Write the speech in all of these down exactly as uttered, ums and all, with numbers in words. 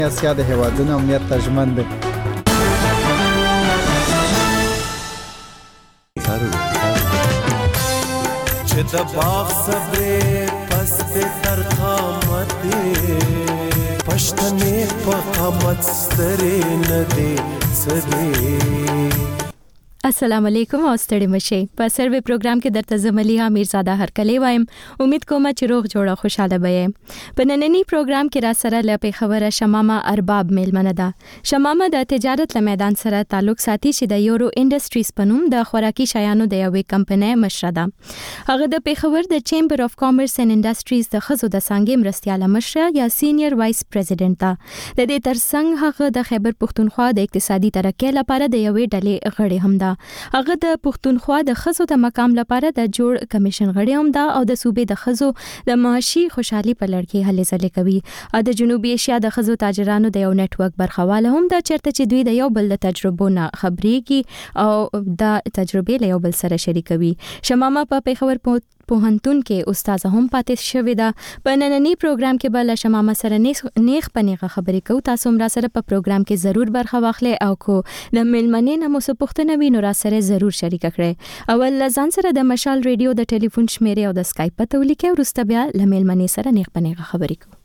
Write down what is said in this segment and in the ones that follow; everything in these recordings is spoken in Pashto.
اسیا د هیوادونو امنیت ته ژمن دي. چې د باغ صبرې پس د ترخامت پښتنې په قامت سترې نه دي سدي. السلام علیکم او ستړي مشي. په سروي پروګرام کې درته زملیه میرزاده هرکلی وایم. امید کوم چې روغ جوړه خوشاله به. په نننی پروګرام کې را سره لپاره خبره شمامه ارباب میلمنه ده. شمامه د تجارت له میدان سره تعلق ساتي چې د یورو انډستریز په نوم د خوراکي شیانو د یوې کمپنۍ مشره ده. هغه د پیښور د چیمبر اف کامرس اینڈ انډستریز د خزو د څنګه مرستياله مشره یا سینیئر وایس پریزیډنټ ده. د دې ترڅنګ هغه د خیبر پښتونخوا د اقتصادي ترقۍ لپاره د یوې ډلې غړي هم ده. هغه د پښتونخوا د خزو د مقام لپاره د جوړ کمیشن غړی هم ده او د صوبې د خزو د معاشي خوشحالي په لړ کې هلې ځلې کوي. او د جنوبي ایشیا د خزو تاجرانو د یو نتورک برخواله هم ده چیرته چې دوی د یو بل د تجربو نه خبرېږي او د تجربې له یو بل سره شریکوي. شمامه په پیښور په پوهنتون کې استاد هم پاتې شوې ده. په نننی پروګرام کې بل شمامه سره نیخ پنیغه خبرې کوو. تاسو هم را سره په پروګرام کې ضرور برخه واخلئ او کو د ملمنې نه مو څه پوښتنه وي نو را سره ضرور شریک کړئ. اول ځان سره د مشال ریډیو د ټلیفون شمیرې او د اسکایپ پته ولیکئ. وروسته بیا له ملمنې سره نیخ پنیغه خبرې کوو.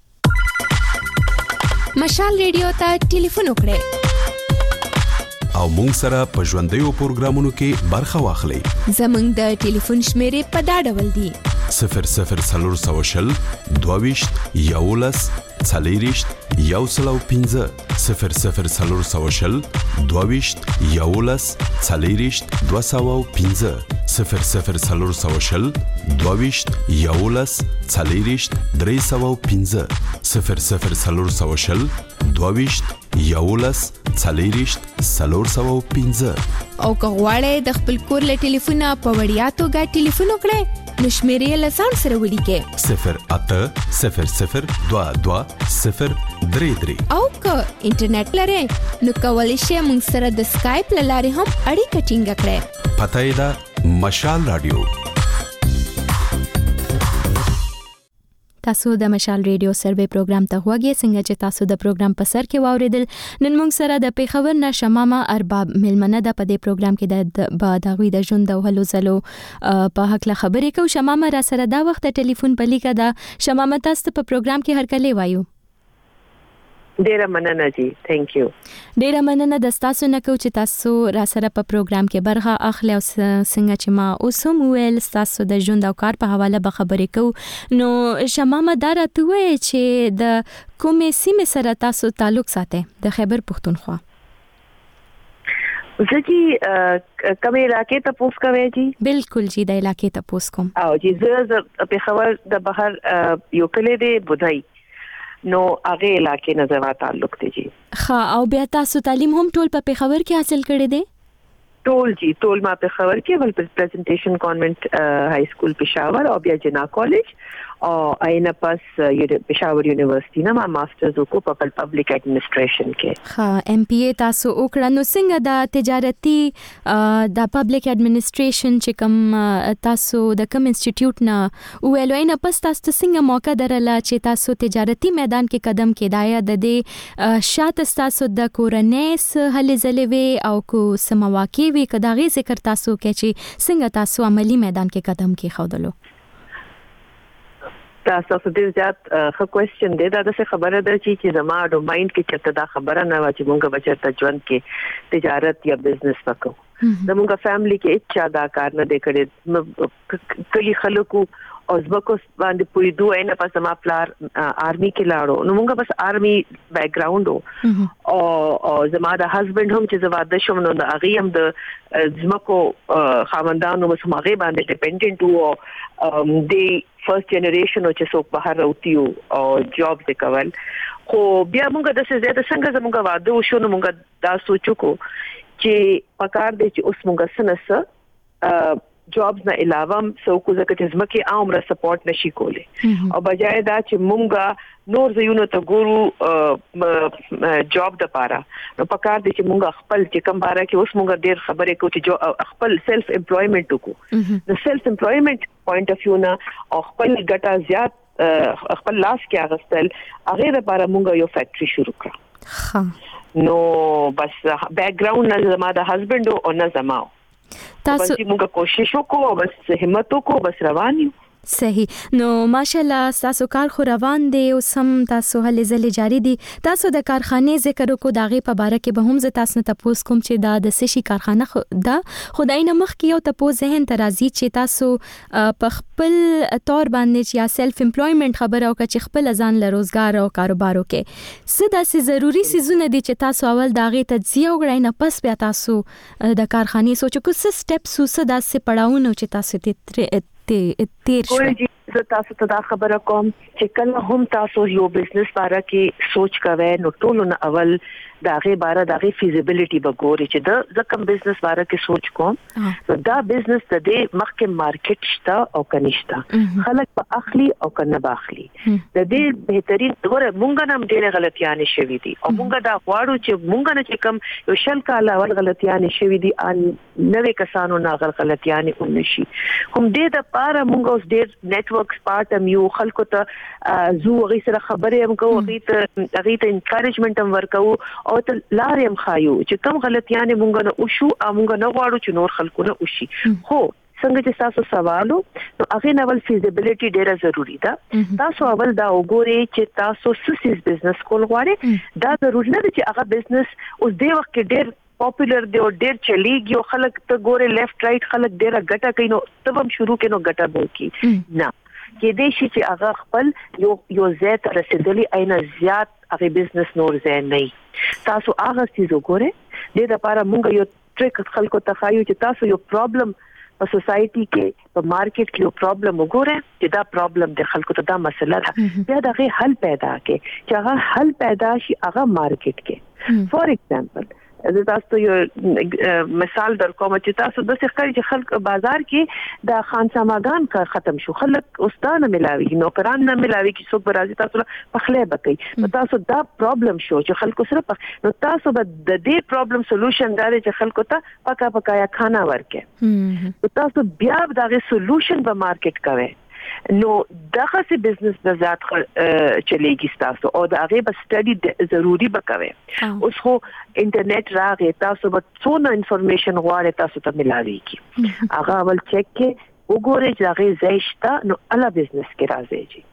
مشال ریډیو ته ټلیفون وکړئ او مونږ سره په ژوندیو پروګرامونو کې برخه واخلئ. زمونږ د ټلیفون شمیرې په دا ډول دي: صفر صفر څلور سوه شل دوهویشت یولس څلېرویشت یو سل او پنځه صفر صفر څلور سوه شل دوهویشت یولس څلېرویشت دوه سوه او پنځه صفر صفر څلور سوه شل دوهویشت یولس څلېرویشت درې سوه او پنځه صفر صفر څلور سوه شل دوهویشت یولس څلېرویشت څلور سوه او پنځه. او که غواړئ د خپل کور له ټلیفونه په وړیا توګه ټلیفون وکړئ نو شمیرې له ځان سره ولیکئ: صفر اته صفر صفر دوه دوه صفر درې درې. او که انټرنیټ لرئ نو کولی شئ موږ سره د اسکایپ له لارې هم اړیکه ټینګه کړئ. پته یې ده مشال رادیو. تاسو د مشال ریډیو سروي پروګرام ته غوږی. څنګه چې تاسو د پروګرام په سر کې واوریدل، نن موږ سره د پیښور نه شمامه ارباب میلمنه ده. په دې پروګرام کې د باداوی د ژوند او هلو زلو په حق له خبرې کوو. شمامه را سره دا وخت ټلیفون په لیکه ده. شمامه تاسو په پروګرام کې هرکلی وایو. ډیره مننه جی، ثانک یو. ډیره مننه د تاسو نه کو چې تاسو را سره په پروګرام کې برخه اخلي او څنګه چې ما اوس هم ویل تاسو د ژوند او کار په حواله به خبرې کوو. نو شمامه دا راته وایي چې د کومې سیمې سره تاسو تعلق ساتئ د خیبر پښتونخوا؟ زه جی کومې علاقې ته پوس کوي جی؟ بالکل جی، د علاقې ته پوس کوم. او جی زه پیښور د بهر یو کلی دی بودای نو هغه علاقې نه زما تعلق دی جی. ښه، او بیا تاسو تعلیم هم ټول په پیښور کې حاصل کړی دی؟ ټول جی، ټول ما پیښور کې ول پریزنټیشن کانوینټ های سکول پېښور او بیا جنا کالج او اینه پس پېښور یونیورسيټي نه ما ماسترز وکړ په پبلک ایڈمنسټریشن کې. ها، ایم پی ای تاسو وکړه. نو څنګه د تجارتي د پبلک ایڈمنسټریشن چې کوم تاسو د کوم انسټیټیوټ نه ویلو اینه پس تاسو څنګه موقع درله چې تاسو تجارتي میدان کې قدم کېدای د دې شاته تاسو د کورنیس هلې ځلې وي او کو سمواکي وي کداغي ذکر تاسو کې چې څنګه تاسو عملی میدان کې قدم کې خودلو؟ تاسو ډیر زیات ښه کوېسچن دی. دا د خبره ده چې زما ډوماین کې چرته دا خبره نه و چې مونږ به چرته ژوند کې تجارت یا بزنس وکړو. زموږ فیملی کې هیڅ دا کار نه دی کړی. کلی خلکو او زبکو باندې پوي دوه نه پس ما پلار آرمي کې لاړو. نو مونږ بس آرمي بیک گراوند او او زما د هسبند هم چې زواده شوم نو د اغي هم د زمکو خاوندانو مس ماغه باندې ډیپندنت وو. دی فرست جنریشن او چې څوک بهر راوتیو او جاب دې کول. خو بیا مونږ د څه زیاته څنګه زموږ واده وشو نو مونږ دا سوچو کو چې پکار دې چې اوس مونږ سنس جابز نه علاوه څوک ځکه چې زمکه عمره سپورټ نشي کولی او بجای دا چې مونږه نور زيونو ته ګورو جاب د پاره نو پکار دي چې مونږ خپل چې کوم باره کې اوس مونږ ډیر خبرې کوو چې خپل سیلف امپلویمنت وکړو. د سیلف امپلویمنت پوینټ اف ویو نه او خپل ګټه زیات خپل لاس کې اغستل هغه لپاره مونږ یو فیکټری شروع کړو. ها نو بس بیک ګراوند نه زما د هسبند او نه زما تاسو موږ کوشش وکړو بس همت وکړو بس روان یو صحیح نو ماشاءالله تاسو کار خو روان دی او سم تاسو هلې ځلې جاری دي تاسو د کارخانه ذکر کو داغه په باره کې به هم ز تاسو نه تاسو کوم چې دا د سشي کارخانه دا خدای نه مخ کې او تاسو ذهن ترازی چې تاسو په خپل تور باندې چې یا سیلف امپلویمنت خبره او چې خپل ځان له روزګار او کاروبارو کې څه داسې ضروری سيزونه دي چې تاسو اول داغه تجزیه وګړئ نه پس بیا تاسو د کارخانه سوچو کو څه سټیپس څه داسې پړاوونه چې تاسو ته ته تیر شو زه تاسو ته دا خبره کوم چې کله هم تاسو یو بزنس باره کې سوچ کوئ نو ټول نه اول دا غي باره دا غي فیزیبিলিټي بګوري چې دا زکم بزنس باره کې سوچ کوم نو دا بزنس ته د مخکې مارکیټ شته او کنيشته خلک په اخلي او کنه باخلي د دې بهترین ډوره مونږ نام ډېر غلطیاں شوي دي او مونږ دا غواړو چې مونږ نه چې کم یو شل کال اول غلطیاں شوي دي ان نوې کسانو نه غلطیاں ونشي کوم دې د پاره مونږ اوس ډېر نتورکس پارت ام یو خلکو ته زو غي سره خبرې هم کوو غي ته غي ته انکریجمنت هم ورکوو او ته لارې هم خایو چې کوم غلطیاں مونږ نه وشو مونږ نه غواړو چې نور خلکو نه وشي خو څنګه چې تاسو سوالو نو هغه نوول فیزیبিলিټي ډیره ضروری ده تاسو اول دا وګورئ چې تاسو سسیز بزنس کول غواړئ دا ضروري نه چې هغه بزنس اوس دی وخت کې ډیر پاپولر دی او ډیر چلیږي او خلک ته ګوره لیفت رائټ خلک ډیره ګټه کوي نو تب هم شروع کینو ګټه به کی نه کې دې شي چې هغه خپل یو یو زیات رسیدلی اینا زیات هغه بزنس نور زین نه تاسو هغه چیز وګورئ د لپاره مونږ یو ټریک خلکو ته خایو چې تاسو یو پرابلم په سوسايټي کې په مارکیټ کې یو پرابلم وګورئ چې دا پرابلم د خلکو ته دا مسله ده بیا دغه حل پیدا کې چې هغه حل پیدا شي هغه مارکیټ کې فور ایگزامپل زه تاسو یو مثال در کوم چې تاسو د څه چې خلک بازار کې د خان ساماګان کا ختم شو خلک استاد ملاوي نوکران نه ملاوي چې څوک برازي تاسو په خله بکې تاسو دا پرابلم شو چې خلکو سره نو تاسو د دې پرابلم سولوشن دا چې خلکو ته پکا پکایا کھانا ورکې تاسو بیا دغه سولوشن په مارکیټ کوي نو دغه سي بزنس د ذات چلےږي تاسو او دا هغه به سټډي ضروری بکوي اوس خو انټرنیټ راغی تاسو به څونه انفارمیشن غواړئ تاسو ته ملاويږي هغه اول چک کې وګورئ چې هغه زیشته نو الا بزنس کې راځي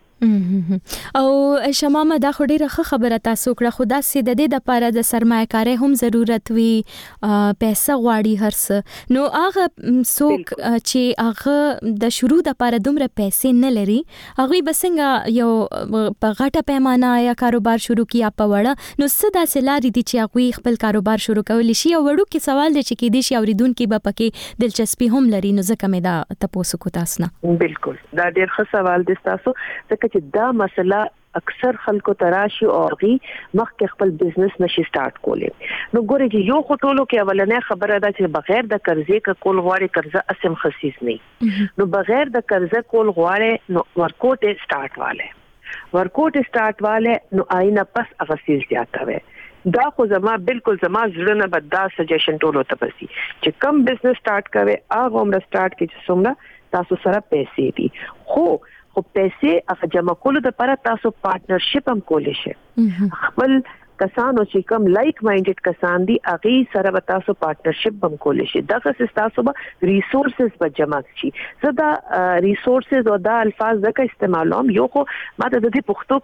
او شمامه دا خو ډیره خبره تاسو کړه خدا سي د دې د لپاره د سرمایه‌کاري هم ضرورت وي پیسې غواړي هرڅ نو هغه څوک چې هغه د شروع د لپاره دومره پیسې نه لري هغه بسنګ یو په غټه پیمانه یا کاروبار شروع کیا په وړه نو څه داسې لارې دي چې هغه خپل کاروبار شروع کولی شي او وړو کې سوال دی چې کې دي شي اوریدونکو به پکې دلچسپي هم لري نو ځکه مې دا تاسو کو تاسو نه بالکل دا ډیر ښه سوال دی تاسو ځکه چې دا مسله اکثر خلکو تراشي او غي مخکې خپل بزنس نشي سٹارټ کولې نو ګورې چې یو خټولو کې اولنې خبره ده چې بغیر د قرضې کا کول غواړي قرضه اسم خصیص نه نو بغیر د قرضې کول غواړي نو ورکوټ سٹارټ والے ورکوټ سٹارټ والے نو آینه پس اغسیل زیاته وي دا خو زما بالکل زما زړه نه بد سجیشن ټولو ته پسي چې کم بزنس سٹارټ کوي هغه عمر سٹارټ کې چې څومره تاسو سره پیسې دي خو خو پیسې هغه جمع کولو لپاره تاسو پارټنرشپ هم کولی شئ خپل کسانو چې کوم لایک مایندډ کسان دي هغه سره به تاسو پارټنرشپ هم کولی شئ دغه تاسو به ریسورسز به جمع شي زدا ریسورسز او دا الفاظ دغه استعمالوم یو خو ماته د دې پښتو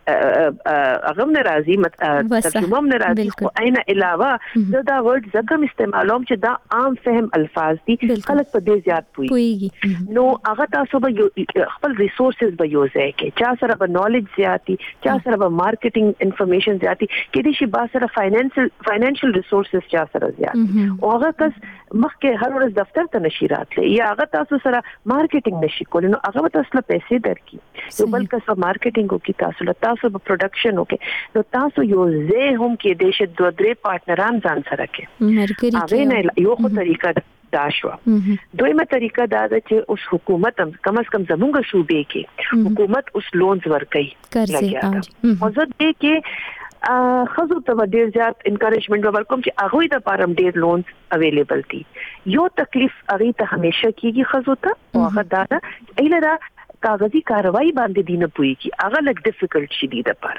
کې هغه نه راځي ترجمه نه راځي خو عین علاوه زدا ورډ زکم استعمالوم چې دا عام فهم الفاظ دي خلک په دې زیات پوي نو هغه تاسو به خپل ریسورسز به یوز کې چا سره به نالج زیاتی چا سره به مارکیټینګ انفارمیشن زیاتی کې دي شي با سره فاینانشل فاینانشل ریسورسز چا سره زیات او هغه کس مخکې هر ورځ دفتر ته نشي راتلی یا هغه تاسو سره مارکیټینګ نشي کولی نو هغه تاسو له پیسې درکې یو بل کس مارکیټینګ وکي تاسو له تاسو په پروډکشن وکي نو تاسو یو زه هم کې د شه دوه درې پارټنران ځان سره کې هغه نه یو خو طریقه دا شو دویمه طریقه دا ده چې اوس حکومت هم کم از کم زمونږ صوبې کې حکومت اوس لونز ورکړي قرضې او زه دې کې خزو ته ډیر زیات انکریجمنت ورکوم چې هغه د پارم ډیر لونز اویلیبل دي یو تکلیف هغه ته همیشه کیږي خزو ته او هغه دا ایله دا کاغذي کاروایی باندې دینه پوي کی هغه لګ ډیفیکلټ شي دي د پاره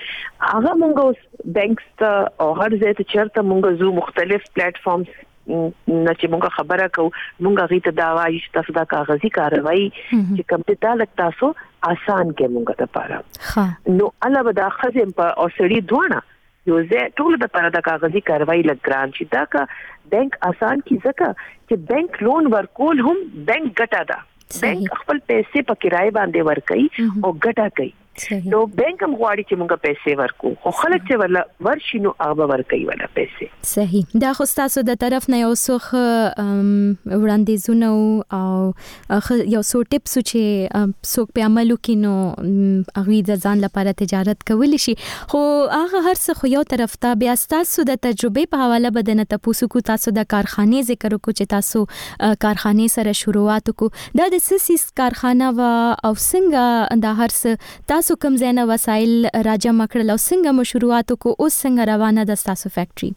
هغه مونږ اوس بانکس ته او هر ځای ته چیرته مونږ زو مختلف پلیټ فارمز نه چې مونږ خبره کو مونږ غي ته دا وایي چې تاسو دا کاغذي کاروایی چې کوم ته تعلق تاسو آسان کې مونږ ته پاره نو علاوه دا خزم په او سړي دوانه یو زه ټول د پاره د کاغذي کاروایی لګران چې دا کا بانک آسان کی ځکه چې بانک لون ورکول هم بانک ګټه ده بانک خپل پیسې په کرای باندې ورکړي او ګټه کوي نو بانک هم غواړي چې موږ پیسې ورکو خو خلک چې ولا ورشي نو هغه ورکوي ولا پیسې صحیح دا خو تاسو د طرف نه یو څه وړاندیزونه او یو څو ټیپس چې څوک په عملو کې نو هغه د ځان لپاره تجارت کولی شي خو هغه هر څه خو یو طرف ته بیا تاسو د تجربه په حواله بدنه تاسو کو تاسو د کارخانه ذکر کو چې تاسو کارخانه سره شروعات کو دا د سیس کارخانه وا او څنګه دا هر څه تاسو کوم زنه وسایل راجمع کړل او څنګه مشروعات کو اوس څنګه روانه ده تاسو فیکټری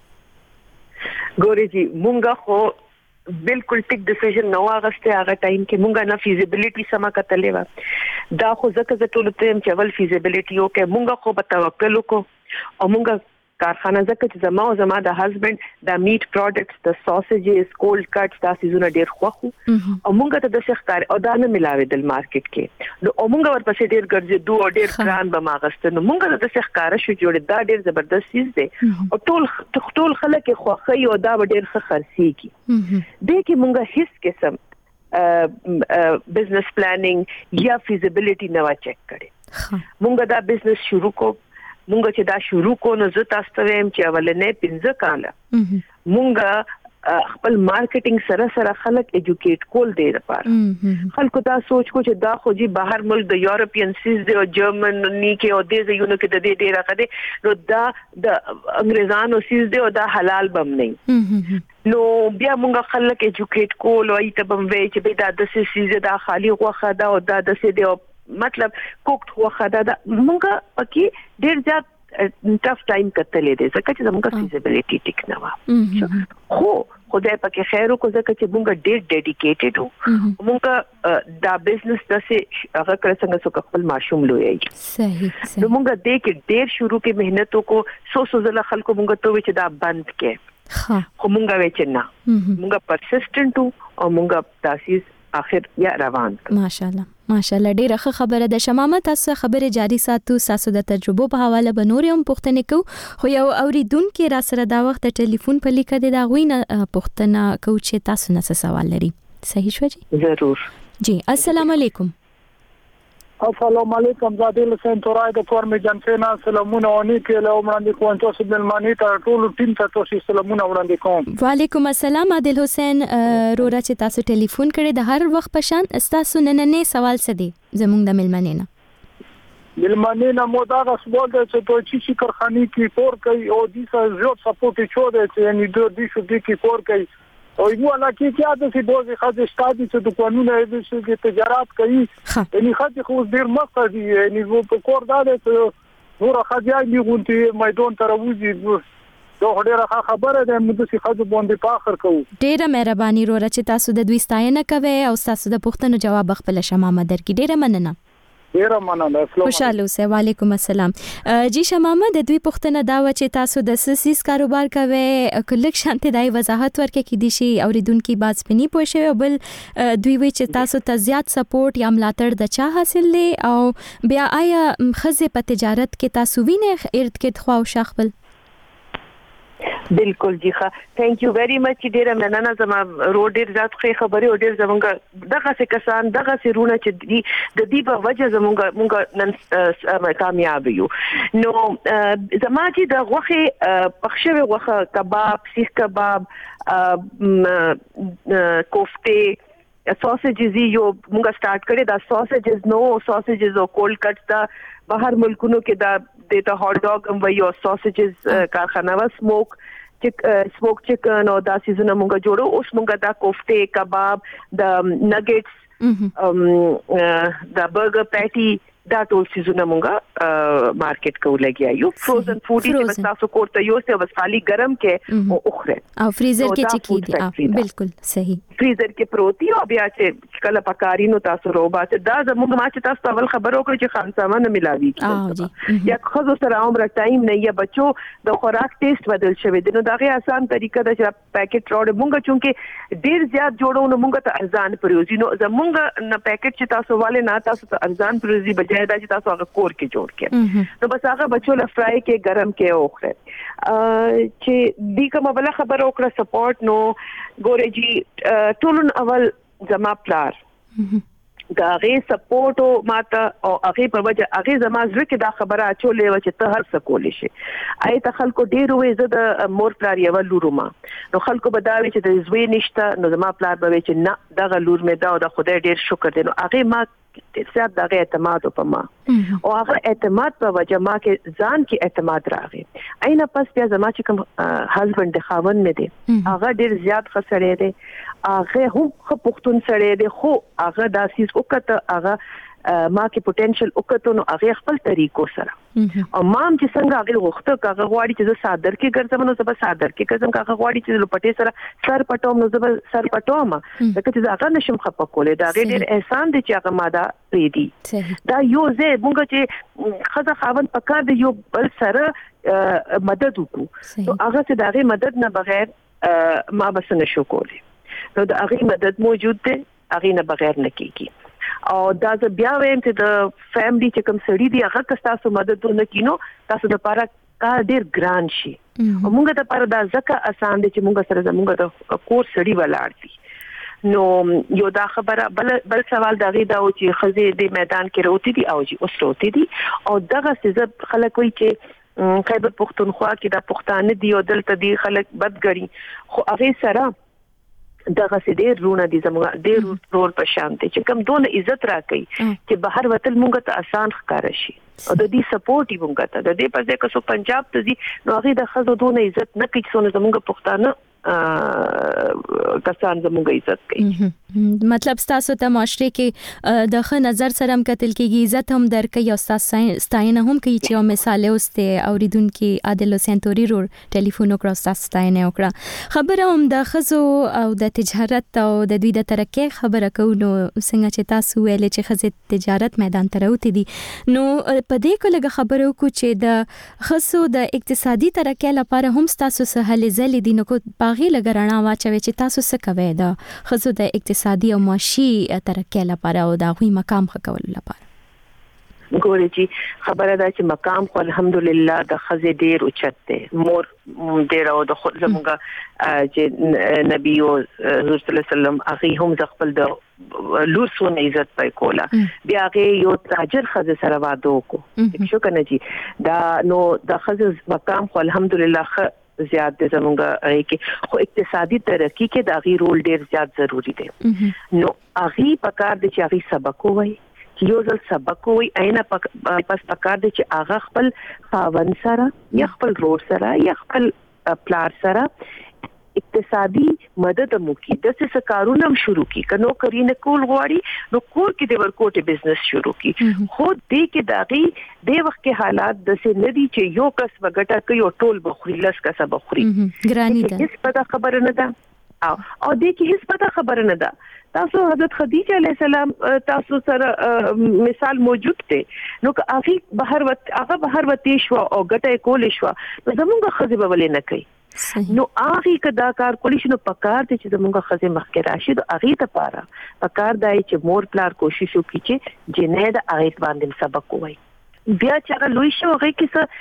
ګوري جی مونږه خو بالکل ټیک ډیسیژن نو اغسته هغه ټایم کې مونږه نه فیزیبিলিټی سما کتلې و دا خو ځکه چې ټول ته چې ول فیزیبিলিټی او کې مونږه خو په توکل کو او مونږه کارخانه ځکه چې زما او زما د هسبند د میټ پروډکټس د ساسیجز کولډ کټس دا سيزونه ډېر خوخو او مونږ ته د ښکار او دا نه ملاوي د مارکیټ کې نو مونږ ورپسې ډېر ګرځي دوه ډېر ګران به ماغسته نو مونږ ته د ښکار شو جوړ دا ډېر زبردست چیز دی او ټول ټول خلک خوخي او دا ډېر ښه خرسي کی د کې مونږ هیڅ قسم بزنس پلانینګ یا فیزیبিলিټی نو چیک کړي مونږ دا بزنس شروع کو مونږ چې دا شروع کو نو زه تاسو ته ویم چې اولنې پنځه کاله مونږ خپل مارکیټینګ سره سره خلک ایجوکیټ کول دی لپاره خلکو دا سوچ کو چې دا خو جی بهر ملک د یورپین سیز دی او جرمنی کې او د ځایونو کې د دې ډیره کده نو دا د انګریزانو سیز دی او دا حلال بم نه نو بیا مونږ خلک ایجوکیټ کول او ایت بم وی چې دا د سیز دا خالی غوخه دا او دا د سې دی مطلب کوکټ وخه دا مونږه پکې ډېر زیات ټف ټایم کتلې دي ځکه چې زموږه فیزیبিলিټی ټیک نه و خو خدای پکې خیر وکړه ځکه چې مونږ ډېر ډیډیکیټډ وو مونږه دا بزنس د څه هغه کړ څنګه څو خپل ماشوم لوي صحیح نو مونږ دې کې ډېر شروع کې مهنت وکړو سو سو زله خلکو مونږ ته وی چې دا بند کې خو مونږه وی چې نه مونږه پرسیسټنټ او مونږه تاسیس اخر یا روان ماشاءالله ماشاءالله ډیره ښه خبره ده شمامه تاسو خبره جاری ساتو تاسو د تجربو په حواله بنور هم پوښتنه کو خو یو اوریدونکو را سره دا وخت ټلیفون په لیکه دی دا غوینه پوښتنه کو چې تاسو نه سوال لري صحیح شو جی ضرور جی السلام علیکم السلام علیکم زادل حسین تورای د فورم جنفینا سلامونه ونی کې له وړاندې کوم تاسو د ملمانی ته ټول ټیم ته تاسو سلامونه وړاندې کوم وعلیکم السلام عادل حسین رورا چې تاسو ټلیفون کړی د هر وخت پشان تاسو نننې سوال څه دی زموږ د ملمانی نه ملمانی نه مو دا سوال دی چې دوی چې کارخانه کې کور کوي او د زیات سپورټ چو دی چې یعنی دوی د شو کې کور کوي او یو علاقه کې عادت سي دوه خځې شتادي چې د قانون د شي تجارت کوي یعنی خځې خو ډیر مقصدي یعنی په کور داده چې نور خځې یې غونټي میدان ته راوځي دوه ډیره خبره ده موږ چې خځې باندې فخر کوو ډیره مهرباني وروره چې تاسو د دوی ستاینه کوي او تاسو د پوښتنو جواب خپل شمامه درکې ډیره مننه ډیره مننه خوشاله اوسئ وعلیکم السلام جی شمامه د دوی پوښتنه دا و چې تاسو د سیس کاروبار کوي کلک شانته دای وضاحت ورکړي کې دي شي اوریدونکو باز پني پوښي بل دوی وی چې تاسو ته زیات سپورټ یا ملاتړ د چا حاصل لې او بیا آیا خزه په تجارت کې تاسو وینئ ارد کې خو او شخبل بالکل جی ښه ثانک یو ویری مچ ډیره مننه زما روډ ډیر زیات خې خبري او ډیر زمونږ دغه څه کسان دغه څه رونه چې دی د دې په وجه زمونږ مونږ نن کامیاب یو نو زما چې د غوخه پخښوي غوخه کباب سیخ کباب کوفته ساسیجز یو مونږ سٹارټ کړی دا ساسیجز نو ساسیجز او کولډ کټس دا بهر ملکونو کې دا د هاټ ډاګ هم وایو ساسیجز کارخانه وا سموک چک سموک چکن او دا سیزونه مونږ جوړو اوس مونږ دا کوفته کباب د نګټس ام دا برګر پټي دا ټول سيزونه مونږه مارکیټ کو لګیا یو فروزن فود چې تاسو کوته یو څه بس خالی ګرم کې او اخره او فریزر کې چې کی دي بالکل صحیح فریزر کې پروتي او بیا چې کله پکاري نو تاسو روبا ته دا زموږ ما چې تاسو اول خبرو کړ چې خام سامان ملاوي کیږي یا خو سره عمر ټایم نه یا بچو د خوراک ټیسټ بدل شوی دی نو دا غي آسان طریقه دا چې پیکټ راوړ مونږ چونکه ډیر زیات جوړو نو مونږ ته ارزان پروزي نو زمونږ نه پیکټ چې تاسو والے نه تاسو ته ارزان پروزي بجای دا چې تاسو هغه کور کې جوړ کړئ نو بس هغه بچو له فرای کې ګرم کې اوخره چې دی کومه بل خبر وکړه سپورټ نو ګورې جی ټولن اول زما پلار دا غي سپورټ او ماته او هغه په وجه هغه زما زړه کې دا خبره اچولې و چې ته هر څه کولې شي آی ته خلکو ډیر وې زه د مور پلار یو لورما نو خلکو بداوي چې د زوی نشته نو زما پلار به چې نه دغه لور مې دا او د خدای ډیر شکر دی نو هغه ما زیات دغه اعتماد په ما او هغه اعتماد په وجه ما کې ځان کې اعتماد راغی اینه پس بیا زما چې کوم هسبند د خاون مې دی هغه ډیر زیات خسرې دی هغه هم خو پختون سره دی خو هغه داسې وکړه هغه ما کې پوتنشل وکړو نو هغه خپل طریقو سره او مام چې څنګه هغه وخته هغه غواړي چې زه صادر کې ګرځم نو زه صادر کې ګرځم هغه غواړي چې لپټې سره سر پټوم نو زه سر پټوم دا چې هغه نشم خپه کولې دا ډېر احسان دي چې هغه ما دا پریدي دا یو زه مونږ چې خزه خاون پکار دی یو بل سره مدد وکړو نو هغه چې دغه مدد نه بغیر ما بس نشو کولې نو دا هغه مدد موجود دی هغه نه بغیر نه کیږي او دا زه بیا وایم چې د فیملی چې کوم سړی دی هغه که تاسو مدد ونه کینو تاسو د لپاره کار ډیر ګران شي او موږ ته پر دا ځکه آسان دي چې موږ سره زموږ د کور سړی ولاړ دي نو یو دا خبره بل بل سوال دا غي دا او چې خزه د میدان کې روتي دي او چې اوس روتي دي او دغه څه خلک وایي چې خیبر پختونخوا کې دا پښتانه دي او دلته دي خلک بدګړي خو هغه سره دغه سې ډېر رونه دي زموږ ډېر رول په شان دي چې کوم دونه عزت راکړي چې بهر وتل مونږ ته آسان ښکار شي او د دې سپورټ یې مونږ ته د دې په ځای کې سو پنجاب ته دي نو هغه د خزو دونه عزت نه کوي چې زموږ پښتانه کسان زموږ عزت کوي مطلب تاسو ته معاشره کې د ښه نظر سره هم کتل کېږي عزت هم درکې او تاسو ستاینه هم کوي چې یو مثال اوسته اوریدونکو عادل حسین توري رو ټلیفون وکړ تاسو ستاینه وکړه خبره هم د خزو او د تجارت او د دوی د ترقۍ خبره کوو څنګه چې تاسو ویل چې خزه تجارت میدان ته راوتی دي نو په دې کې لږ خبرو کو چې د خزو د اقتصادي ترقۍ لپاره هم تاسو سره هلې ځلې دي نو کو باغی لګرنا واچوي چې تاسو څه کوي د خزو د اقتصادي او معاشي ترقۍ لپاره او د غوي مقام خکول لپاره ګورې چې خبره ده چې مقام خو الحمدلله د خزه ډیر اوچت دی مور ډیر او د خود زموږه چې نبی او حضور صلی الله علیه وسلم هغه هم خپل د لوسونه عزت پای کولا بیا هغه یو تاجر خزه سره واده وکړو شو کنه چې دا نو د خزه مقام خو الحمدلله زیات د زمونږه کې خو اقتصادي ترقی کې د غیر رول ډیر زیات ضروری دی نو هغه پکار دي چې هغه سبق وایي یو ځل سبق وایي اینه پس پکار دي چې هغه خپل خاون سره یا خپل رور سره یا خپل پلار سره اقتصادي مدد مو کی د څه کارونه شروع کی کنو کرینه کول غواړي نو کور کې د ورکوټ بزنس شروع کی خو دې کې داغي د وخت کې حالات د څه ندي چې یو کس وګټه کوي او ټول بخوري لس کس بخوري ګرانی ده هیڅ پته خبره نه ده او او دې کې هیڅ پته خبره نه ده تاسو حضرت خدیجه علیه السلام تاسو سره مثال موجود دی نو که هغه بهر وت هغه بهر وتی شو او ګټه کول شو نو زموږه خزه به ولې نه کوي نو هغه کدا کار کولی شنو پکار ته چې زموږه خزه مخکې راشي د هغه ته پاره پکار دی چې مور پلار کوشش وکړي چې جنې د هغه باندې سبق وایي بیا چې هغه لوی شو هغه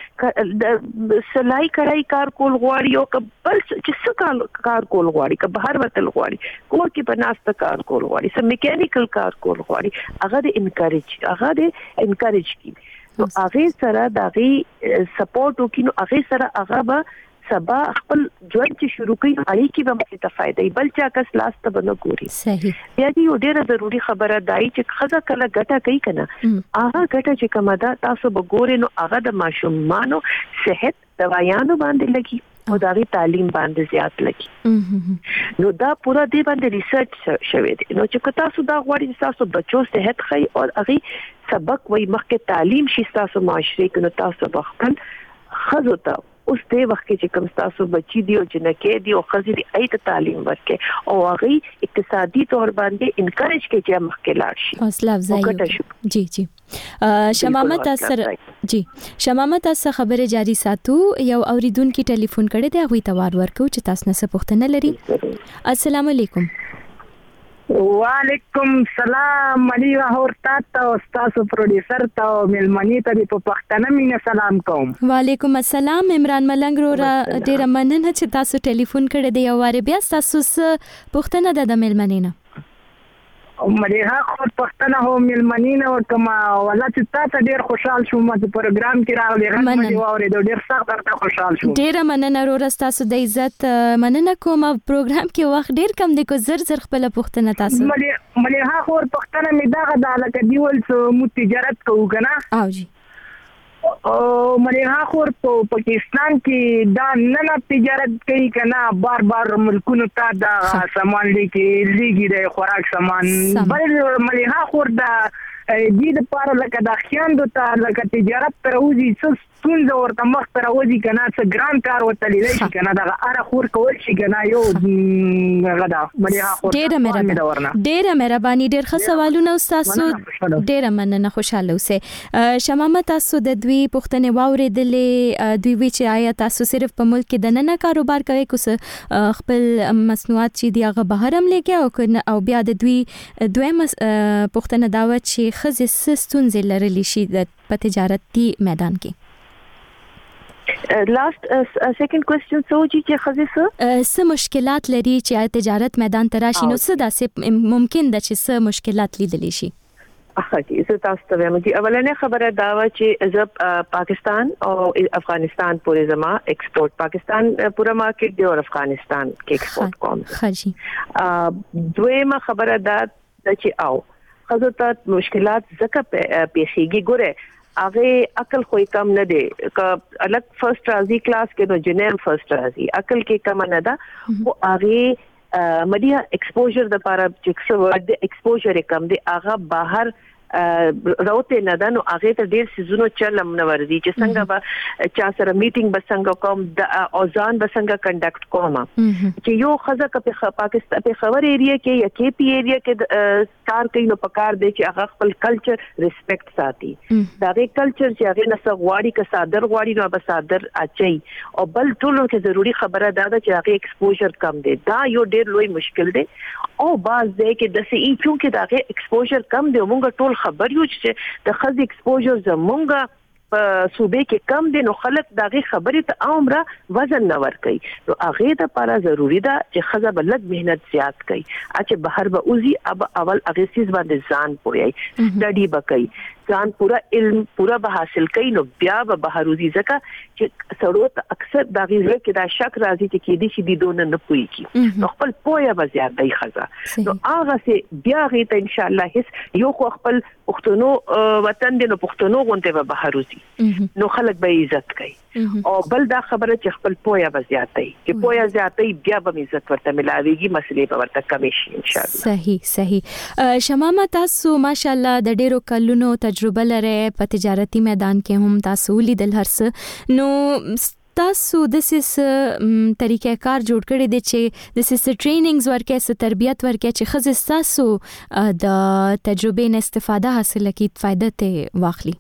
کې سلای کړای کار کول غواړي او کبل چې څه کار کول غواړي که بهر وتل غواړي کور کې بناسته کار کول غواړي سم میکانیکل کار کول غواړي هغه د انکریج هغه د انکریج کی نو هغه سره دغه سپورټ وکړي نو هغه سره هغه به سبا خپل ژوند چې شروع کړي اړیکې به مخې ته فائدې بل چا کس لاس ته بنه ګوري صحیح بیا دې یو ډېره ضروری خبره دای چې خزه کله ګټه کوي کنه هغه ګټه چې کومه ده تاسو به ګورئ نو هغه د ماشومانو صحت دوايانو باندې لګي او دا غي تعلیم باندې زیات لګي نو دا پورا دی باندې ریسرچ شوی دی نو چې تاسو دا غواړئ تاسو بچو صحت خي او هغه سبق وای مخکې تعلیم شي تاسو معاشري کې نو تاسو بخپل خزو ته اوس دې وخت کې چې کوم تاسو بچی دی او جنکې دی او خزي دی ایت تعلیم ورکې او هغه اقتصادي تور باندې انکریج کې چې مخکې لاړ شي حوصله افزایی جی جی شمامت اثر جی شمامت اثر خبره جاری ساتو یو اوریدونکو ټلیفون کړي دی هغه توار ورکو چې تاسو نه څه پوښتنه لري السلام علیکم وعلیکم سلام علی راهور تاسو تاسو پروډوسر ته ملمنی ته په پښتنه مینه سلام کوم وعلیکم السلام عمران ملنګ رو ډیر مننه چې تاسو ټلیفون کړی دی یو واره بیا تاسو پښتنه د ملمنی نه مریها خو پښتنه هو ملمنی نه کما ولا چې تاسو ډیر خوشحال شوم چې پروګرام کې راغلی غږ مې واورېدو ډیر سخت درته خوشحال شوم ډیر مننه رو تاسو د عزت مننه کوم پروګرام کې وخت ډیر کم دی کو زر زر خپل پښتنه تاسو مریها خو پښتنه مې دغه د لکه دیول څو مو تجارت کوو کنه او جی او مریها خو په پاکستان کې دا نه تجارت کوي کنه بار بار ملکونو ته دا سامان لیکي لیږي د خوراک سامان بل مریها خو دا دې د پاره لکه د خیاندو ته لکه تجارت تر اوځي څه څنګه ورته مخ تر اوځي کنه څه ګران کار وته لیدل شي کنه دا اره خور کول شي کنه یو غدا مریها خو ډېر مهرباني ډېر مهرباني ډېر ښه سوالونه تاسو ډېر مننه خوشاله اوسئ شمامه تاسو د دوی پښتنې واورېدلې دوی وی چې آیا تاسو صرف په ملک کې د نن کاروبار کوي کوس خپل مصنوعات چې دی هغه بهر هم لګي او بیا د دوی دویم پښتنه دعوت چې خزې سستونزې لرلی شي د په تجارتي میدان کې لاست سیکنډ کوېسچن سو چې خزې څه څه مشکلات لري چې تجارت میدان ته راشي نو څه داسې ممکن ده چې څه مشکلات لیدلی شي اخی زه تاسو ته وایم چې اولنې خبره دا و چې زه پاکستان او افغانستان پورې زما ایکسپورت پاکستان پورا مارکیټ دی او افغانستان کې ایکسپورت کوم خاصي دویمه خبره دا چې او خزو ته مشکلات زکه پیښیږي ګوره هغه عقل خو کم نه دی ک الګ فرست راځي کلاس کې نو جنیم فرست راځي عقل کې کم نه ده او هغه مدیا ایکسپوژر د لپاره چې څه د ایکسپوژر کم دی هغه بهر راوته نه ده نو هغه ته ډیر سيزونو چلم نه ورزي چې څنګه به چا سره میټینګ به څنګه کوم د اوزان به څنګه کنډکټ کوم چې یو خزه په پاکستان په خبر ایریا کې یا کې پی ایریا کې کار کوي نو پکار دی چې هغه خپل کلچر ریسپیکټ ساتي دا غي کلچر چې هغه نه غواړي که صادر غواړي نو به صادر اچي او بل ټولو کې ضروری خبره ده چې هغه ایکسپوژر کم دی دا یو ډیر لوی مشکل دی او باز دی کې د سی ای چونکه دا غي ایکسپوژر کم دی موږ ټول خبر یو چې د خزي ایکسپوژر زمونږه په صوبې کې کم دي نو خلک دغه خبرې ته عمره وزن نه ور کوي نو هغه د لپاره ضروری ده چې خزه بلد مهنت زیات کوي چې بهر به اوزي اب اول هغه سیس باندې ځان پوي سټډي وکړي ځان پورا علم پورا به حاصل کوي نو بیا به بهر اوزي ځکه چې سړوت اکثر د غیزه کې دا شک راځي چې کې دي چې دي دونه نه پوي کی نو خپل پوهه به زیات دی خزه نو هغه سي بیا غي ته ان شاء الله هیڅ یو خو خپل پښتنو وطن دی نو پښتنو غونته به بهر اوزي نو خلک به عزت کوي او بل دا خبره چې خپل پوهه به زیات دی چې پوهه زیات دی بیا به عزت ورته ملاويږي مسلې به ورته کمې شي ان شاء الله صحیح صحیح شمامه تاسو ماشاءالله د ډیرو کلونو تجربه لري په تجارتي میدان کې هم تاسو لیدل هرڅ نو تاسو د سیس طریقې کار جوړ کړی دی چې د سیس ټریننګز ورکې س تربیت ورکې چې خزه تاسو د تجربې نه استفاده حاصل کړئ فائدہ ته واخلي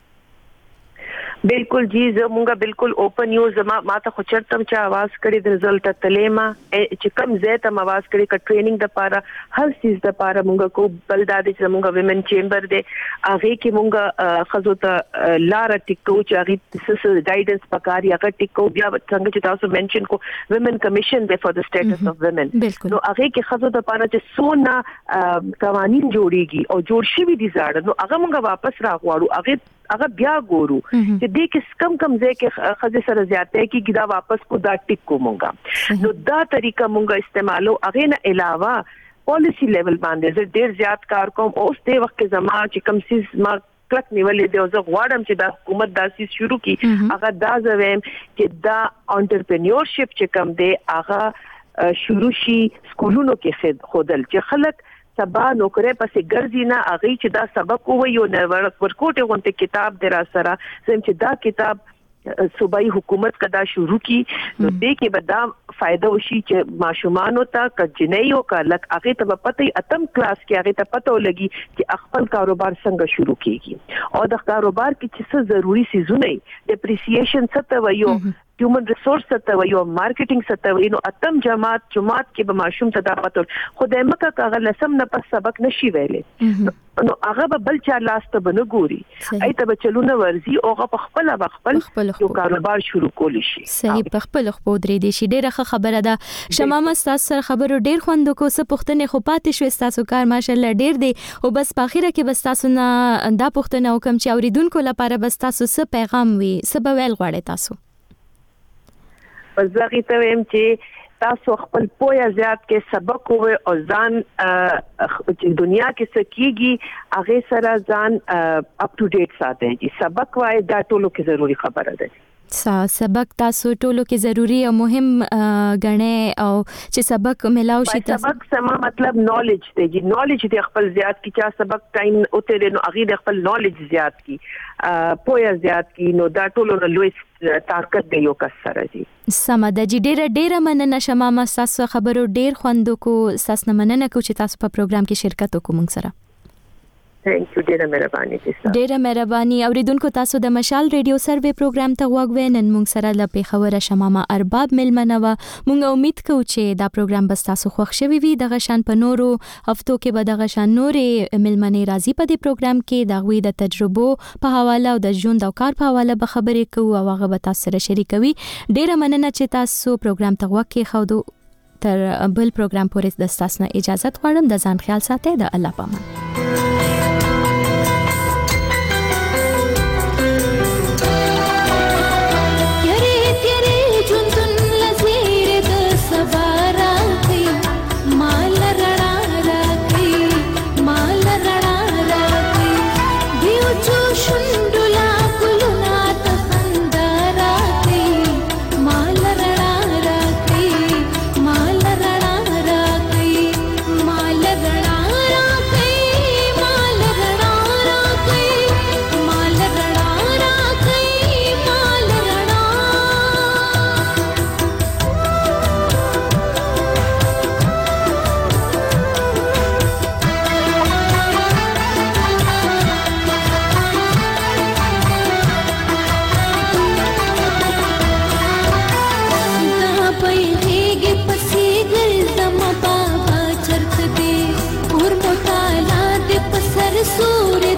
بالکل جی زمونږه بالکل اوپن یو زما ماته خو چرتم چې आवाज کړي د رزلټ تلیما چې کم زیات هم आवाज کړي ک ټریننګ د پاره هر چیز د پاره مونږه کو بل د دې زمونږه ویمن چیمبر دی هغه کې مونږه خزو ته لار ټیکو چې هغه سس ګایډنس پکاري هغه ټیکو بیا څنګه چې تاسو منشن کو ویمن کمیشن دی فور د سټیټس اف ویمن نو هغه کې خزو د پاره چې سونا قوانين جوړيږي او جوړ شي دي زړه نو هغه مونږه واپس راغواړو هغه هغه بیا ګورو چې دې کې کم کم ځای کې خزه سره زیاته کې دا واپس کو دا ټیک کو مونږه نو دا طریقه مونږه استعمالو هغه نه علاوه پالیسی لیول باندې زه ډیر زیات کار کوم اوس دې وخت کې زما چې کم سیس ما کلک نیولې دی او زه غواړم چې دا حکومت داسې شروع کړي هغه دا زویم چې دا انټرپرینیورشپ چې کوم دی هغه شروع شي سکولونو کې خودل چې خلک سبا نوکرې پسې ګرځي نه اغه چې دا سبق وایو نه ورکوټه غونته کتاب درا سره زم چې دا کتاب صوبایي حکومت کدا شروع کی نو دې کې به دا فائدہ وشي چې ماشومان ته کجنیو کا لک هغه ته پته اتم کلاس کې هغه ته پته ولګي چې خپل کاروبار څنګه شروع کیږي او د کاروبار کې چې څه ضروری سيزونه ډیپریسییشن څه ته وایو هیومن ریسورس ته وایو مارکیټینګ څه ته وایو اتم جماعت جماعت کې به ماشوم ته دا پته خدای مکه کاغه لسم نه پس سبق نشي ویلې نو هغه به بل چا لاس ته بنګوري ایته به چلونه ورزي او هغه خپل خپل یو کاروبار شروع کولی شي صحیح په خپل خپل درې دي شي ډیره خبره ده شمامه تاسو سره خبرو ډیر خوند کو څه پښتنه خو پاتې شو تاسو کار ماشالله ډیر دی او بس په اخیره کې بس تاسو نه دا پښتنه وکم چې اوریدونکو لپاره بس تاسو څه پیغام وي څه به ویل غواړئ تاسو پس زغی ته ویم چې تاسو خپل پوهه زیات کې سبق وو او ځان چې دنیا کې څه کیږي هغه سره ځان اپ ټو ډیټ ساتي چې سبق وای دا ټولو کې ضروری خبره ده سبق تاسو ټولو کې ضروری او مهم غنې او چې سبق ملاو شي تاسو سبق سما مطلب نالج دی چې نالج دې خپل زیات کی چې سبق ټایم اوته نو هغه د خپل نالج زیات کی پوهه زیات کی نو دا ټولو نو لوی طاقت دی یو کس سره دي سم د جې ډېر ډېر مننه شمامه تاسو خبرو ډېر خوند کو تاسو نه مننه کو چې تاسو په پروګرام کې شرکت وکوم سره ثانک یو ډیره مهرباني تاسو ډیره مهرباني اوریدونکو تاسو د مشال ریډیو سروې پروګرام ته وګورئ نن موږ سره ل پیښور شمامه ارباب ملمنه و موږ امید کوو چې دا پروګرام بس تاسو خوښ شوي وي دغه شان په نورو هفتو کې به دغه شان نورې ملمنې راځي په دې پروګرام کې د غوي د تجربو په حواله او د ژوند او کار په حواله به خبرې کوو او هغه به تاسو سره شریکوي ډیره مننه چې تاسو پروګرام ته وکه خو تر بل پروګرام پورې د تاسو نه اجازه غواړم د ځان خیال ساتئ د الله پامان सूर्य